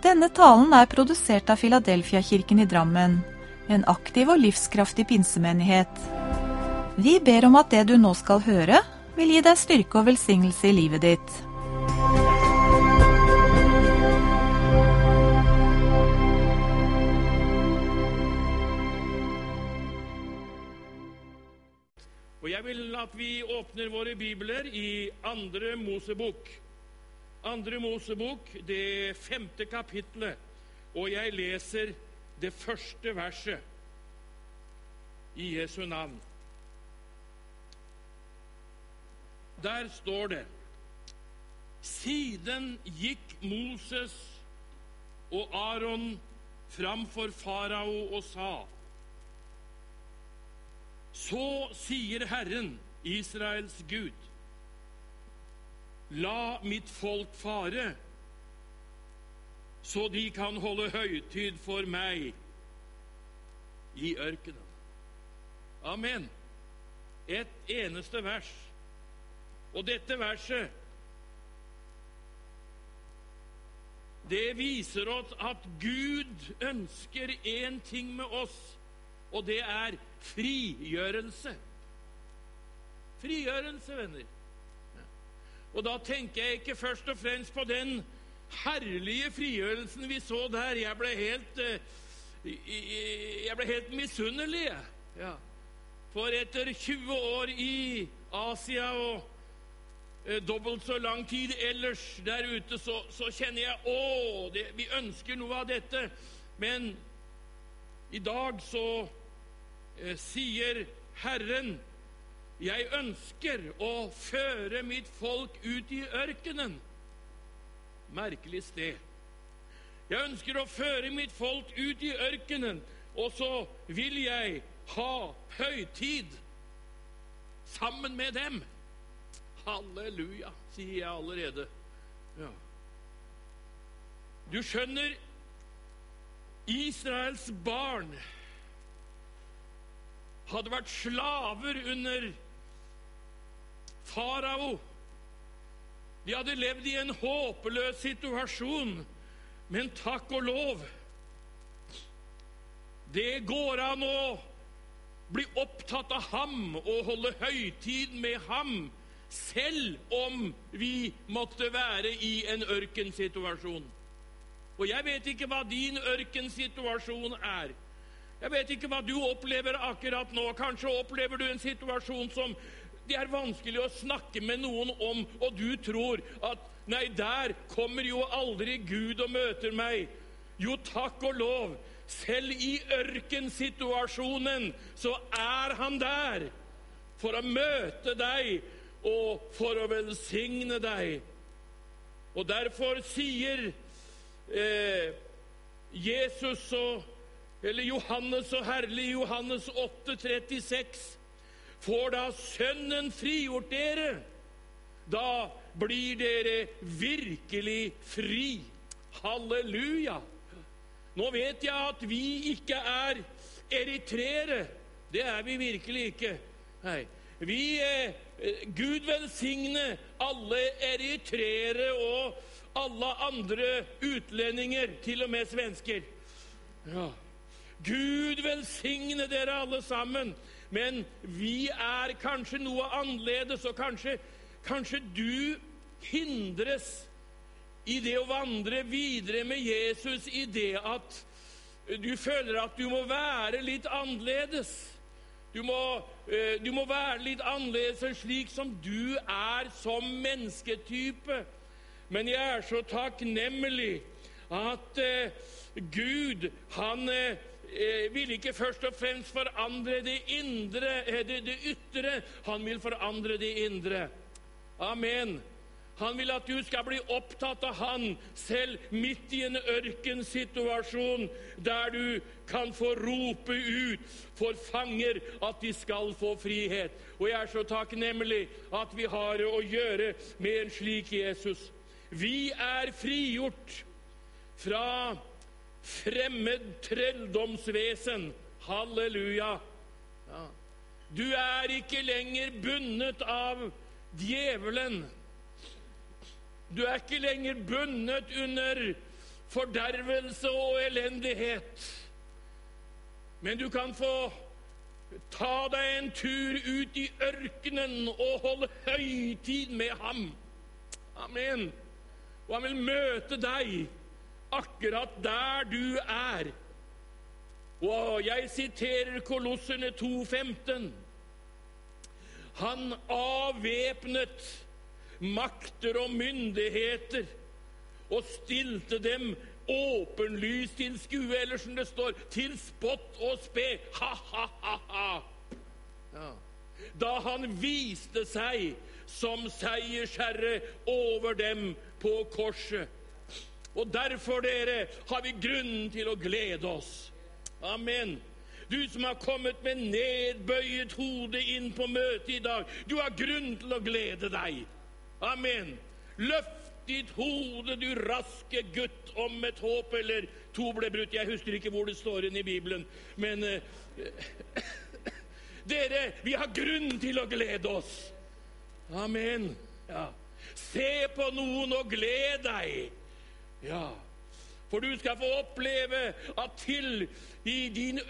Denne talen er produsert av Philadelphia-kirken i Drammen, en aktiv og livskraftig pinsemenighet. Vi ber om at det du nå skal høre, vil gi deg styrke og velsignelse i livet ditt. Og jeg vil at vi åpner våre bibler i Andre Mosebok. Andre Mosebok, det 5. kapitlet, og jeg leser det første verset i Jesu navn. Der står det: Siden gikk Moses og Aaron framfor farao og sa: Så sier Herren, Israels Gud, la mitt folk fare, så de kan holde høytid for meg i ørkenen. Amen. Et eneste vers. Og dette verset, det viser oss at Gud ønsker en ting med oss, og det er frigjørelse. Frigjørelse, venner. Og da tenker jeg ikke først og fremst på den herlige frigjørelsen vi så der. Jeg ble helt misunnelig. Ja. For etter 20 år i Asia og dobbelt så lang tid ellers der ute, så kjenner jeg, vi ønsker noe av dette. Men i dag så sier Herren: jeg ønsker å føre mitt folk ut i ørkenen. Merkelig sted. Jeg ønsker å føre mitt folk ut i ørkenen, og så vil jeg ha høytid sammen med dem. Halleluja, sier jeg allerede. Ja. Du skjønner, Israels barn hadde vært slaver under farao. De hadde levd i en håpeløs situasjon, men takk og lov, det går an å bli opptatt av ham og holde høytid med ham, selv om vi måtte være i en ørkensituasjon. Og jeg vet ikke hva din ørkensituasjon er. Jeg vet ikke hva du opplever akkurat nå. Kanskje opplever du en situasjon som det er vanskelig å snakke med noen om, og du tror at nei, der kommer jo aldri Gud og møter meg. Jo, takk og lov, selv i ørkensituasjonen så er han der for å møte deg og for å velsigne deg. Og derfor sier Jesus eller Johannes og herlig Johannes 8:36: får da Sønnen frigjort dere, da blir dere virkelig fri. Halleluja! Nå vet jeg at vi ikke er eritreere. Det er vi virkelig ikke. Nei. Gud velsigne alle eritreere og alle andre utlendinger, til og med svensker. Ja. Gud velsigne dere alle sammen. Men vi er kanskje noe annerledes, og kanskje du hindres i det å vandre videre med Jesus, i det at du føler at du må være litt annerledes. Du må være litt annerledes slik som du er som mennesketype. Men jeg er så takknemlig at Gud, han vil ikke først og fremst forandre det ytre, han vil forandre det indre. Amen. Han vil at du skal bli opptatt av han, selv midt i en ørkensituasjon, der du kan få rope ut for fanger at de skal få frihet. Og jeg er så takknemlig at vi har å gjøre med en slik Jesus. Vi er frigjort fra fremmed trelldomsvesen. Halleluja. Ja. Du er ikke lenger bundet av djevelen. Du er ikke lenger bundet under fordervelse og elendighet. Men du kan få ta deg en tur ut i ørkenen og holde høytid med ham. Amen. Og han vil møte deg akkurat der du er. Og jeg siterer Kolosserne 2,15. Han avvæpnet makter og myndigheter og stilte dem åpenlyst til skue, eller som det står, til spott og spe. Ha, ha, ha, ha. Ja. Da han viste seg som seiersherre over dem på korset. Og derfor, dere, har vi grunn til å glede oss. Amen. Du som har kommet med nedbøyet hode inn på møtet i dag, du har grunn til å glede deg. Amen. Løft ditt hode, du raske gutt, om et håp eller to ble brutt. Jeg husker ikke hvor det står inn i Bibelen, men dere, vi har grunn til å glede oss. Amen. Ja. Se på noen og gled deg. Ja. For du skal få oppleve at selv i din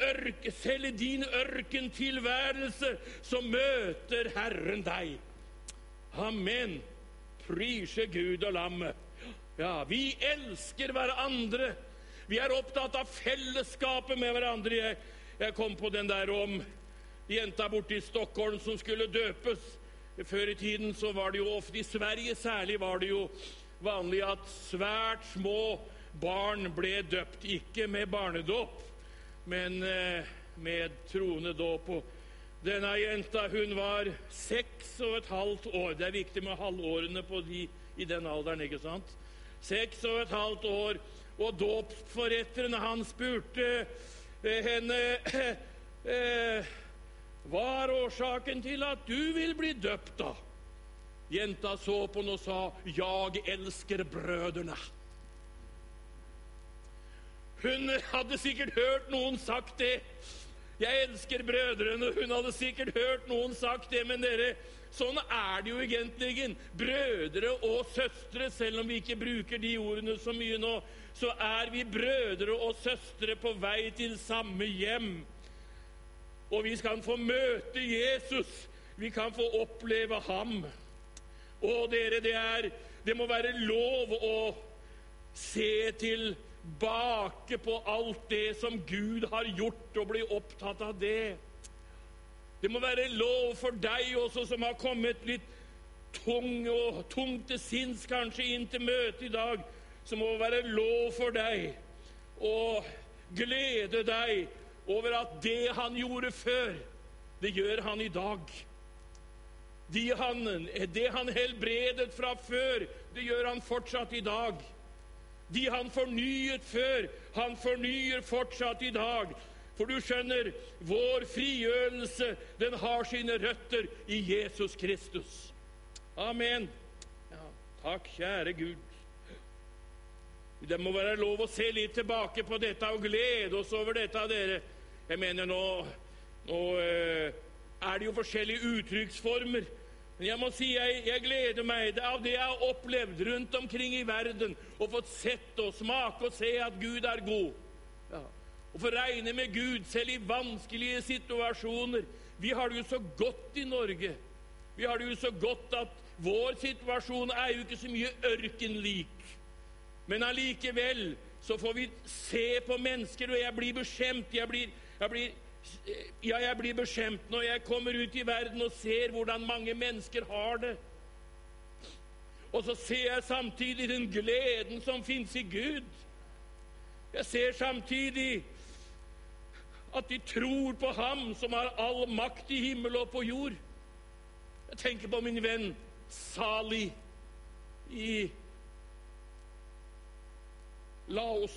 ørkentilværelse så møter Herren deg. Amen. Prise Gud og lammet. Ja, vi elsker hverandre. Vi er opptatt av fellesskapet med hverandre. Jeg kom på den der om jenta borte i Stockholm som skulle døpes. Før i tiden så var det jo ofte, i Sverige særlig, var det jo vanlig at svært små barn ble døpt. Ikke med barnedåp, men med troende dåp. Og denne jenta, hun var 6,5 år. Det er viktig med halvårene på i den alderen, ikke sant? 6,5 år. Og dåpsforretteren, han spurte henne, hva er årsaken til at du vil bli døpt da? Jenta så på henne og sa, jeg elsker brødrene. Hun hadde sikkert hørt noen sagt det. Jeg elsker brødrene. Hun hadde sikkert hørt noen sagt det, men dere, sånn er det jo egentlig. Brødre og søstre, selv om vi ikke bruker de ordene så mye nå, så er vi brødre og søstre på vei til samme hjem. Og vi skal få møte Jesus. Vi kan få oppleve ham. Og dere, det må være lov å se tilbake på alt det som Gud har gjort, og bli opptatt av det. Det må være lov for deg også, som har kommet litt tungt til sinns kanskje inn til møtet i dag, så må det være lov for deg å glede deg over at det han gjorde før, det gjør han i dag. Det han helbredet fra før, det gjør han fortsatt i dag. De han fornyet før, han fornyer fortsatt i dag. For du skjønner, vår frigjørelse, den har sine røtter i Jesus Kristus. Amen. Ja, takk, kjære Gud. Det må være lov å se litt tilbake på dette og glede oss over dette, dere. Jeg mener, nå er det jo forskjellige uttrykksformer. Men jeg må si, jeg gleder meg av det jeg har opplevd rundt omkring i verden, og fått sett og smake og se at Gud er god. Ja. Og få regne med Gud selv i vanskelige situasjoner. Vi har det jo så godt i Norge. Vi har det jo så godt at vår situasjon er jo ikke så mye ørkenlik. Men allikevel så får vi se på mennesker, og jeg blir beskjemt. Jeg blir beskjemt når jeg kommer ut i verden og ser hvordan mange mennesker har det. Og så ser jeg samtidig den gleden som finnes i Gud. Jeg ser samtidig at de tror på ham som har all makt i himmel og på jord. Jeg tenker på min venn Sali i Laos.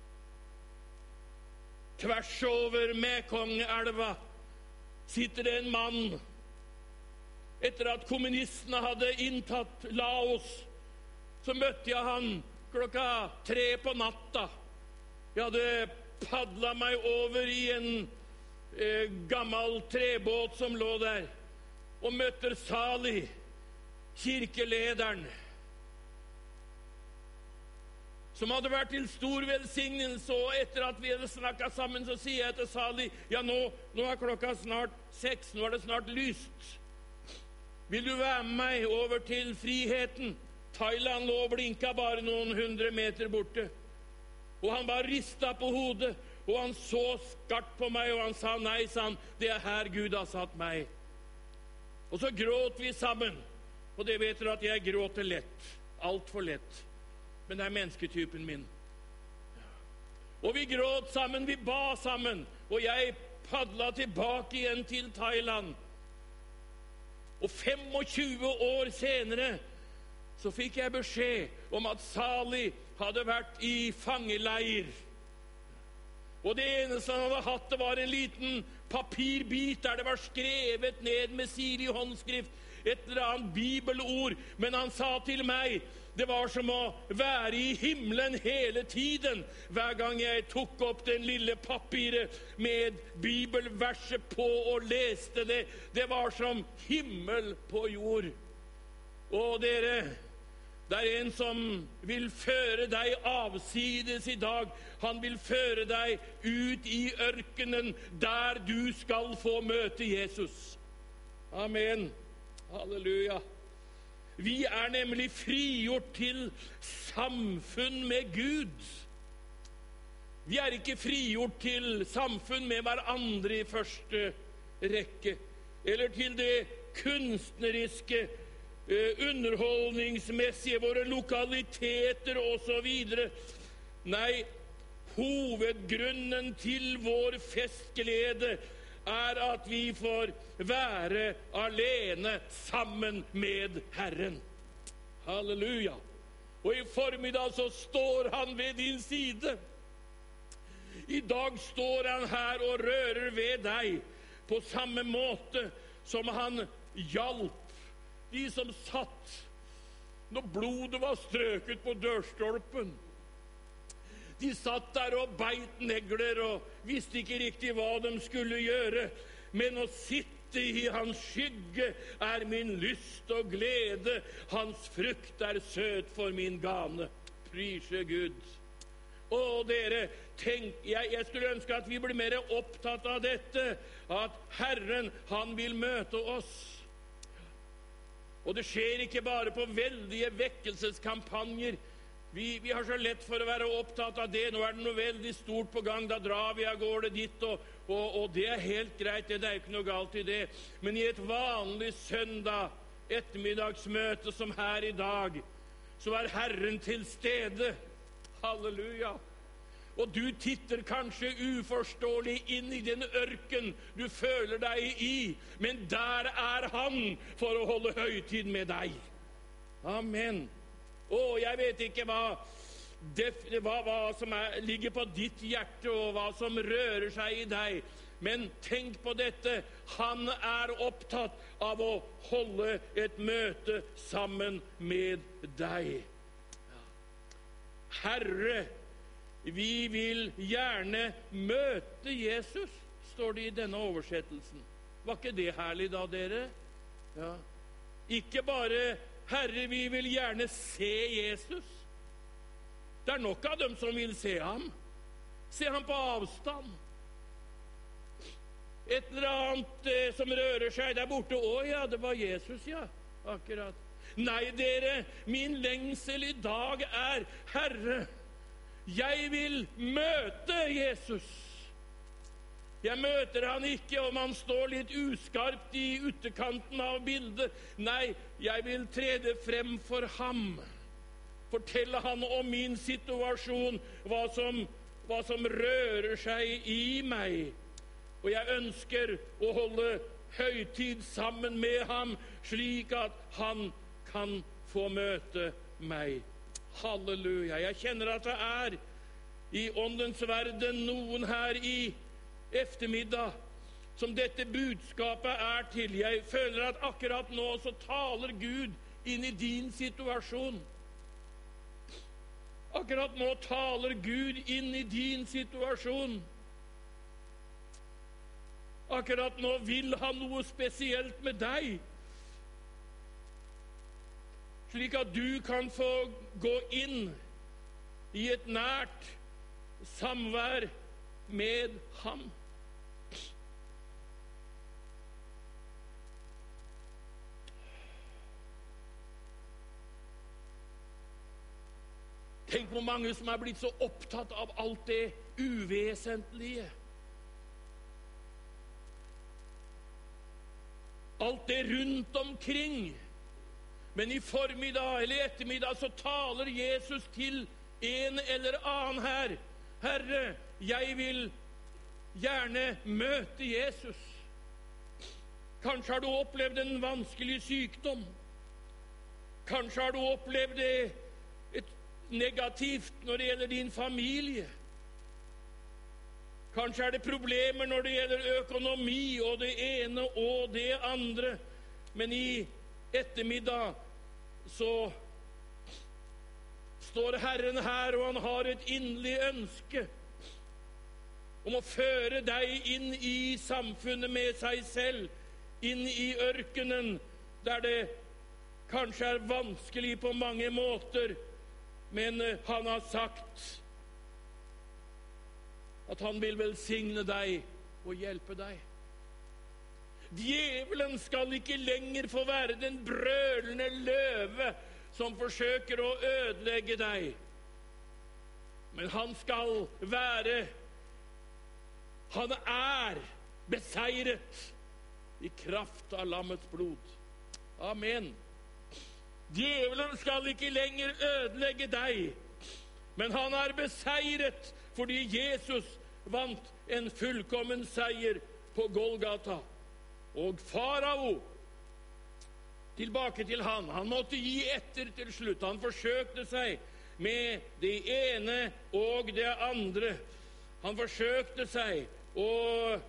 Tvers over Mekong-elva sitter det en mann. Etter at kommunistene hadde inntatt Laos, så møtte jeg han 3:00 på natta. Jeg hadde padlet meg over i en gammel trebåt som lå der, og møtte Sali, kirkelederen. som hadde vært til stor velsignelse, og etter at vi hadde snakket sammen, så sier jeg til Sali, ja, nå er klokka snart 6, nå er det snart lyst. Vil du være med meg over til Friheten? Thailand lå og blinket bare noen 100 meter borte. Og han bare ristet på hodet, og han så skarpt på meg, og han sa, nei, sa han, det er her Gud har satt meg. Og så gråt vi sammen, og det vet dere at jeg gråter lett, alt for lett. Men det er mennesketypen min. Og vi gråt sammen, vi ba sammen, og jeg padlet tilbake igjen til Thailand. Og 25 år senere så fikk jeg beskjed om at Sali hadde vært i fangeleir. Og det eneste han hadde hatt, det var en liten papirbit der det var skrevet ned med sirlig håndskrift et eller annet bibelord. Men han sa til meg, det var som å være i himmelen hele tiden. Hver gang jeg tok opp den lille papiret med bibelverset på og leste det, det var som himmel på jord. Og dere, det er en som vil føre deg avsides i dag. Han vil føre deg ut i ørkenen, der du skal få møte Jesus. Amen. Halleluja. Vi er nemlig frigjort til samfunn med Gud. Vi er ikke frigjort til samfunn med hverandre i første rekke, eller til det kunstneriske, underholdningsmessige, våre lokaliteter og så videre. Nei, hovedgrunnen til vår festglede er at vi får være alene sammen med Herren. Halleluja. Og i formiddag så står han ved din side. I dag står han her og rører ved deg på samme måte som han hjalp de som satt når blodet var strøket på dørstolpen. De satt der og beit negler og visste ikke riktig hva de skulle gjøre. Men å sitte i hans skygge er min lyst og glede. Hans frukt er søt for min gane. Prise Gud. Å, dere, tenk, jeg skulle ønske at vi ble mer opptatt av dette. At Herren, han vil møte oss. Og det skjer ikke bare på veldige vekkelseskampanjer. Vi har så lett for å være opptatt av det. Nå er det noe veldig stort på gang, da drar vi av gårde dit, og det er helt greit, det er ikke noe galt i det. Men i et vanlig søndag ettermiddagsmøte som her i dag, så er Herren til stede. Halleluja. Og du titter kanskje uforståelig inn i den ørken du føler deg i, men der er han for å holde høytid med deg. Amen. Jeg vet ikke hva som ligger på ditt hjerte, og hva som rører seg i deg. Men tenk på dette. Han er opptatt av å holde et møte sammen med deg. Herre, vi vil gjerne møte Jesus, står det i denne oversettelsen. Var ikke det herlig da, dere? Ja. Ikke bare Herre, vi vil gjerne se Jesus. Det er nok av dem som vil se ham. Se ham på avstand. Et eller annet som rører seg der borte. Å ja, det var Jesus, ja. Akkurat. Nei, dere, min lengsel i dag er, Herre, jeg vil møte Jesus. Jeg møter han ikke om han står litt uskarpt i ytterkanten av bildet. Nei, jeg vil trede frem for ham. Fortelle han om min situasjon, hva som rører seg i meg. Og jeg ønsker å holde høytid sammen med ham, slik at han kan få møte meg. Halleluja. Jeg kjenner at det er i åndens verden noen her i eftermiddag som dette budskapet er til. Jeg føler at akkurat nå så taler Gud inn i din situasjon. Akkurat nå taler Gud inn i din situasjon. Akkurat nå vil han noe spesielt med deg, slik at du kan få gå inn i et nært samvær med ham. Tenk på mange som blitt så opptatt av alt det uvesentlige. Alt det rundt omkring. Men i formiddag eller ettermiddag så taler Jesus til en eller annen her. Herre, jeg vil gjerne møte Jesus. Kanskje har du opplevd en vanskelig sykdom. Kanskje har du opplevd et negativt når det gjelder din familie. Kanskje er det problemer når det gjelder økonomi og det ene og det andre. Men i ettermiddag så står Herren her, og han har et inderlig ønske om å føre deg inn i samfunnet med seg selv, inn i ørkenen, der det kanskje er vanskelig på mange måter, men han har sagt at han vil velsigne deg og hjelpe deg. Djevelen skal ikke lenger få være den brølende løve som forsøker å ødelegge deg. Men han er beseiret i kraft av lammets blod. Amen. Djevelen skal ikke lenger ødelegge deg, men han er beseiret fordi Jesus vant en fullkommen seier på Golgata. Og farao, tilbake til han måtte gi etter til slutt. Han forsøkte seg med det ene og det andre. Han forsøkte seg å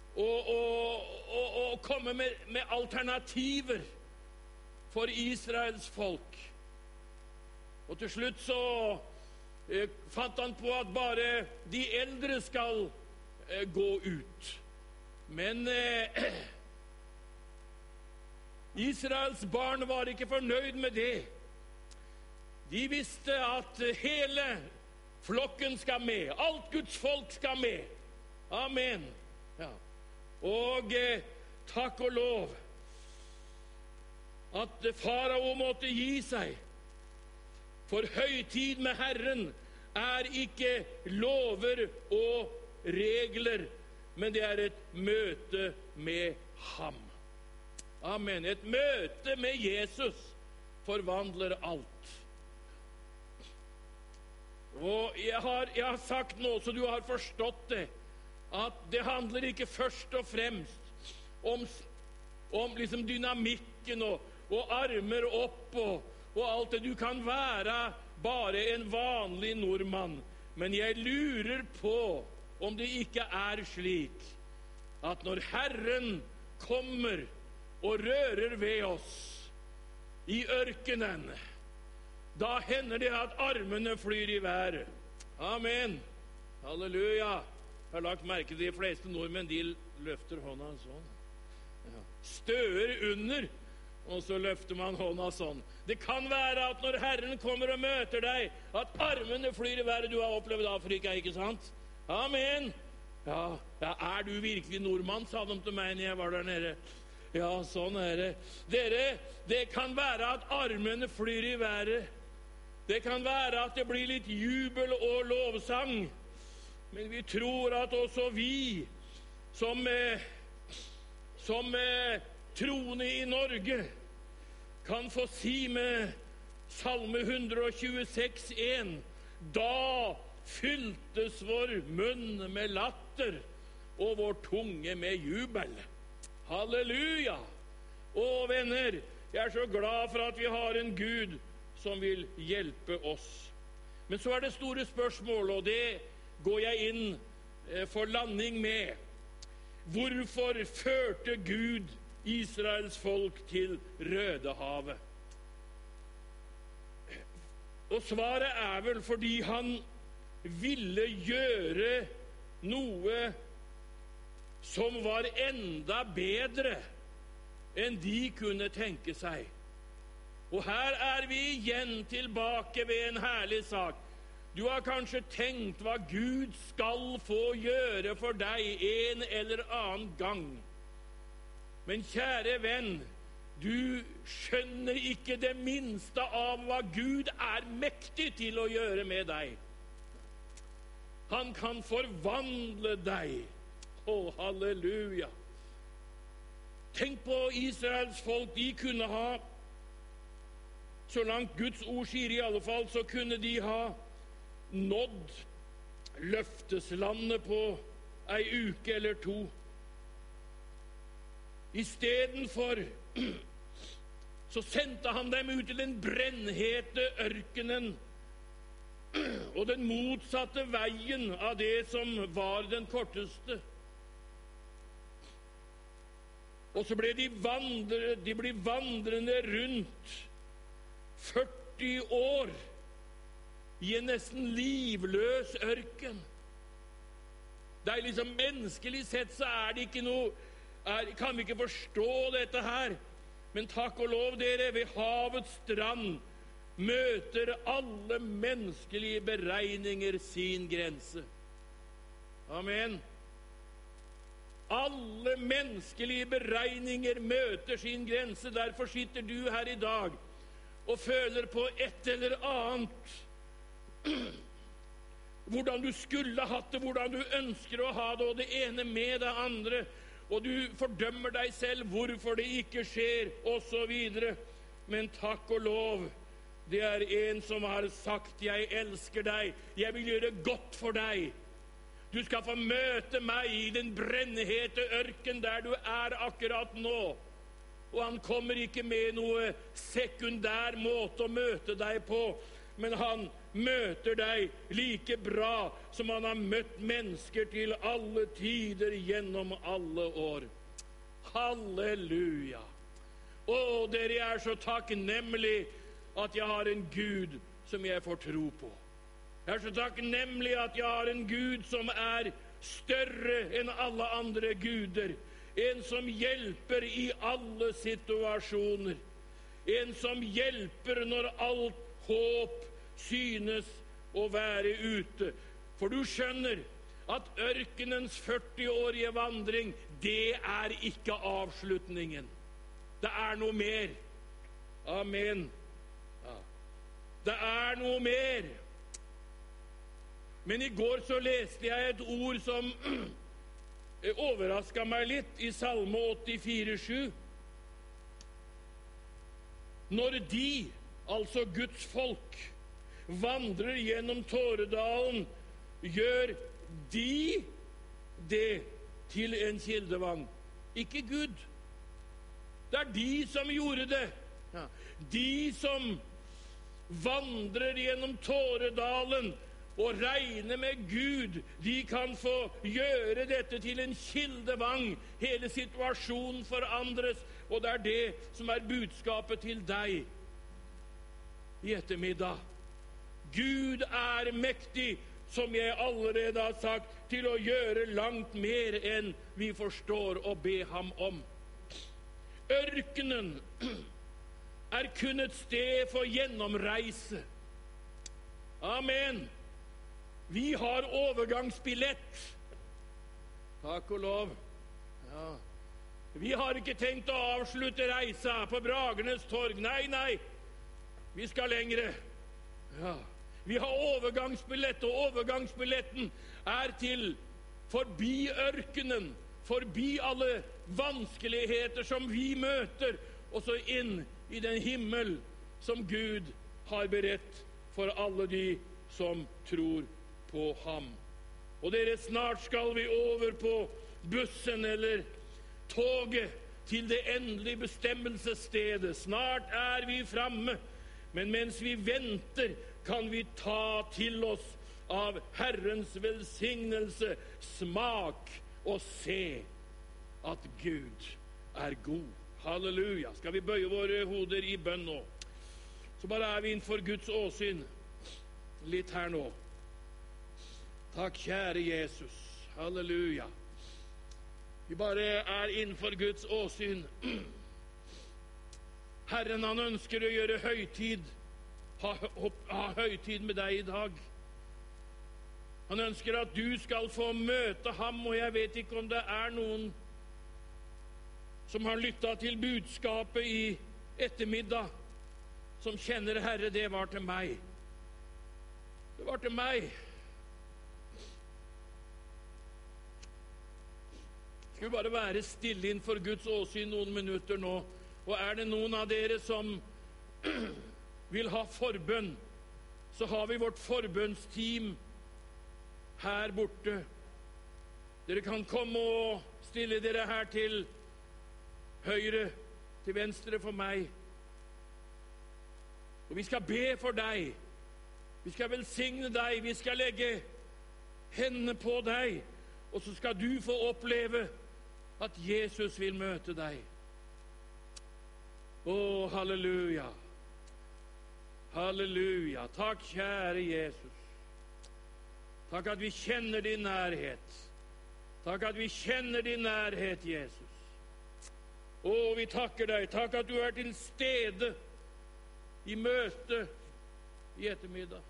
komme med alternativer for Israels folk. Og til slutt så fant han på at bare de eldre skal gå ut. Men Israels barn var ikke fornøyd med det. De visste at hele flokken skal med. Alt Guds folk skal med. Amen. Ja. Og takk og lov at farao måtte gi seg. For høytid med Herren er ikke lover og regler, men det er et møte med ham. Amen. Et møte med Jesus forvandler alt. Og jeg har sagt nå, så du har forstått det, at det handler ikke først og fremst om liksom dynamikken og armer opp og alt det. Du kan være bare en vanlig nordmann, men jeg lurer på om det ikke er slik at når Herren kommer og rører ved oss i ørkenen, da hender det at armene flyr i været. Amen. Halleluja. Jeg har lagt merke til de fleste nordmenn, de løfter hånda sånn. Ja. Støer under, og så løfter man hånda sånn. Det kan være at når Herren kommer og møter deg, at armene flyr i været. Du har opplevd Afrika, ikke sant? Amen. Ja, er du virkelig nordmann, sa de til meg når jeg var der nede. Ja, sånn er det. Dere, det kan være at armene flyr i været. Det kan være at det blir litt jubel og lovsang. Men vi tror at også vi, som troende i Norge, kan få si med Salme 126,1: Da fylltes vår munn med latter og vår tunge med jubel. Halleluja! Å, venner, jeg er så glad for at vi har en Gud som vil hjelpe oss. Men så er det store spørsmål, og det går jeg inn for landing med. Hvorfor førte Gud Israels folk til Rødehavet? Og svaret er vel fordi han ville gjøre noe som var enda bedre enn de kunne tenke seg. Og her er vi igjen tilbake ved en herlig sak. Du har kanskje tenkt hva Gud skal få gjøre for deg en eller annen gang. Men kjære venn, du skjønner ikke det minste av hva Gud er mektig til å gjøre med deg. Han kan forvandle deg. Å, halleluja. Tenk på Israels folk. De kunne ha, så langt Guds ord sier i alle fall, så kunne de ha nådd løfteslandet på ei uke eller to. I stedet for så sendte han dem ut til den brennhete ørkenen og den motsatte veien av det som var den korteste. Og så ble de vandrende rundt 40 år i en nesten livløs ørken. Det er liksom menneskelig sett så er det ikke noe, kan vi ikke forstå dette her. Men takk og lov dere, ved havets strand møter alle menneskelige beregninger sin grense. Amen. Alle menneskelige beregninger møter sin grense. Derfor sitter du her i dag og føler på et eller annet. Hvordan du skulle hatt det, hvordan du ønsker å ha det, og det ene med det andre. Og du fordømmer deg selv, hvorfor det ikke skjer, og så videre. Men takk og lov, det er en som har sagt, jeg elsker deg, jeg vil gjøre godt for deg. Du skal få møte meg i den brennhete ørken der du er akkurat nå. Og han kommer ikke med noe sekundær måte å møte deg på, men han møter deg like bra som han har møtt mennesker til alle tider gjennom alle år. Halleluja! Å, dere er så takknemlig at jeg har en Gud som jeg får tro på. Jeg er så takknemlig at jeg har en Gud som er større enn alle andre guder. En som hjelper i alle situasjoner. En som hjelper når alt håp synes å være ute. For du skjønner at ørkenens 40-årige vandring, det er ikke avslutningen. Det er noe mer. Amen. Ja. Det er noe mer. Men i går så leste jeg et ord som overrasket meg litt i Salme 84:7. Når de, altså Guds folk, vandrer gjennom Tåredalen, gjør de det til en kildevann. Ikke Gud. Det er de som gjorde det. Ja. De som vandrer gjennom Tåredalen og regner med Gud, de kan få gjøre dette til en kildevann. Hele situasjonen forandres, og det er det som er budskapet til deg i ettermiddag. Gud er mektig, som jeg allerede har sagt, til å gjøre langt mer enn vi forstår å be ham om. Ørkenen er kun et sted for gjennomreise. Amen. Vi har overgangsbillett. Takk og lov. Ja. Vi har ikke tenkt å avslutte reisa på Bragernes torg. Nei, nei. Vi skal lengre. Ja. Vi har overgangsbillett, og overgangsbilletten er til forbi ørkenen, forbi alle vanskeligheter som vi møter, og så inn i den himmel som Gud har beredt for alle de som tror på ham. Og dere, snart skal vi over på bussen eller toget til det endelige bestemmelsesstedet. Snart er vi framme, men mens vi venter, kan vi ta til oss av Herrens velsignelse, smak og se at Gud er god. Halleluja. Skal vi bøye våre hoder i bønn nå? Så bare er vi innenfor Guds åsyn litt her nå. Takk, kjære Jesus. Halleluja. Vi bare er innenfor Guds åsyn. Herren, han ønsker å gjøre høytid, ha høytid med deg i dag. Han ønsker at du skal få møte ham, og jeg vet ikke om det er noen som har lyttet til budskapet i ettermiddag, som kjenner, Herre, det var til meg. Det var til meg. Skal vi bare være stille innenfor Guds åsyn noen minutter nå, og er det noen av dere som vil ha forbønn, så har vi vårt forbønnsteam her borte. Dere kan komme og stille dere her til høyre, til venstre for meg. Og vi skal be for deg. Vi skal velsigne deg. Vi skal legge hendene på deg. Og så skal du få oppleve at Jesus vil møte deg. Å, halleluja. Halleluja. Takk, kjære Jesus. Takk at vi kjenner din nærhet. Takk at vi kjenner din nærhet, Jesus. Å, vi takker deg. Takk at du er til stede i møte i ettermiddag.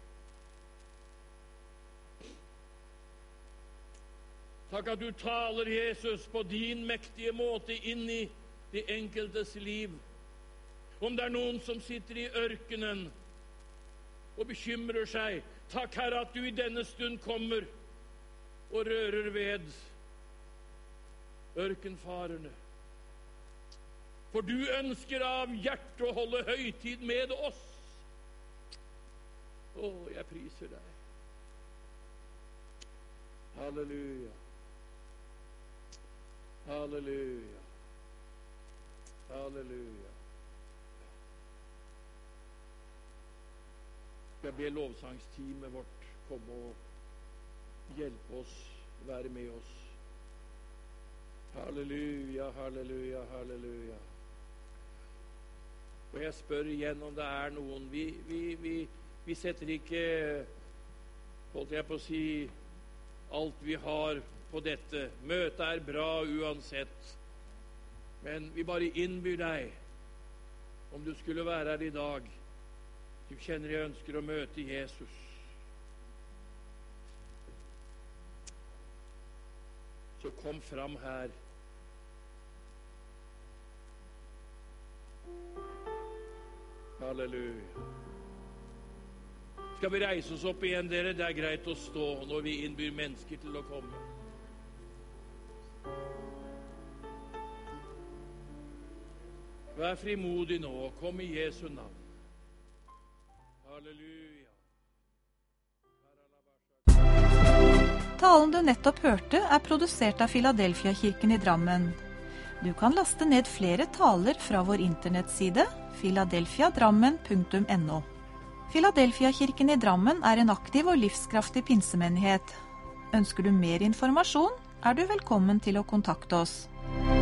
Takk at du taler, Jesus, på din mektige måte inn i de enkeltes liv. Om det er noen som sitter i ørkenen og bekymrer seg, takk, Herre, at du i denne stund kommer og rører ved ørkenfarerne. For du ønsker av hjertet å holde høytid med oss. Å, jeg priser deg. Halleluja. Halleluja. Halleluja. Jeg ber lovsangsteamet vårt komme og hjelpe oss, være med oss. Halleluja, halleluja, halleluja. Og jeg spør igjen om det er noen. Vi setter ikke, holdt jeg på å si, alt vi har på dette. Møtet er bra uansett. Men vi bare innbyr deg, om du skulle være her i dag, du kjenner jeg ønsker å møte Jesus. Så kom fram her. Halleluja. Skal vi reise oss opp igjen, dere? Det er greit å stå når vi innbyr mennesker til å komme. Vær frimodig nå, og kom i Jesu navn. Halleluja. Talen du nettopp hørte er produsert av Filadelfia-kirken i Drammen. Du kan laste ned flere taler fra vår internettside filadelfiadrammen.no. Filadelfia-kirken i Drammen er en aktiv og livskraftig pinsemenighet. Ønsker du mer informasjon, er du velkommen til å kontakte oss.